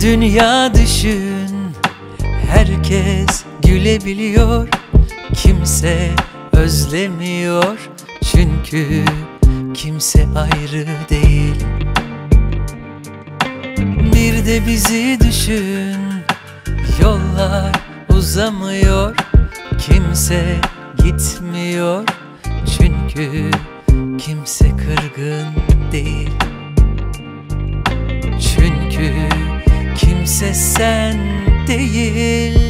Dünya düşün, herkes gülebiliyor, kimse özlemiyor, çünkü kimse ayrı değil. Bir de bizi düşün, yollar uzamıyor, kimse gitmiyor, çünkü kimse kırgın değil. Çünkü kimse sen değil.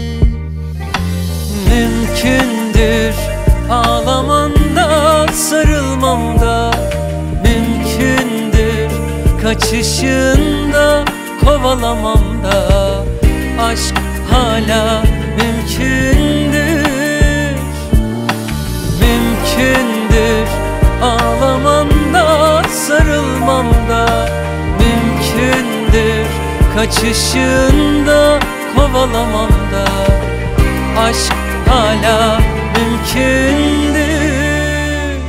Mümkündür ağlamanda, sarılmamda, mümkündür kaçışında, kovalamamda. Aşk hala mümkündür. Mümkündür ağlamanda, sarılmamda, mümkündür kaçışında, kovalamamda. Aşk hala mümkündür.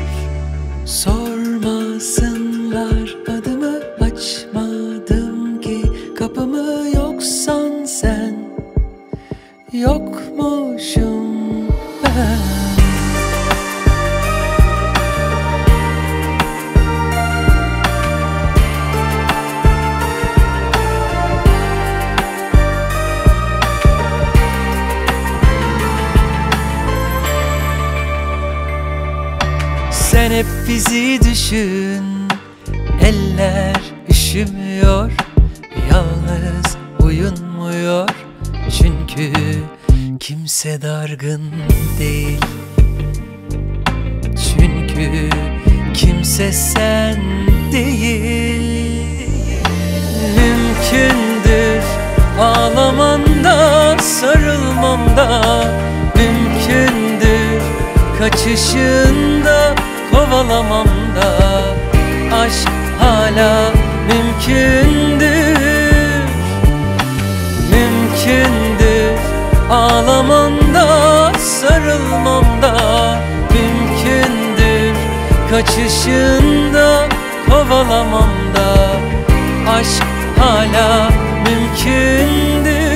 Sormasınlar adımı, açmadım ki kapımı, yoksan sen, yokmuşum ben. Sen hep bizi düşün, eller üşümüyor, yalnız uyunmuyor, çünkü kimse dargın değil. Çünkü kimse sen değil. Mümkündür ağlamanda, sarılmamda, mümkündür kaçışında, kovalamamda. Aşk hala mümkündür. Mümkündür ağlamanda, sarılmamda, mümkündür kaçışında, kovalamamda. Aşk hala mümkündür.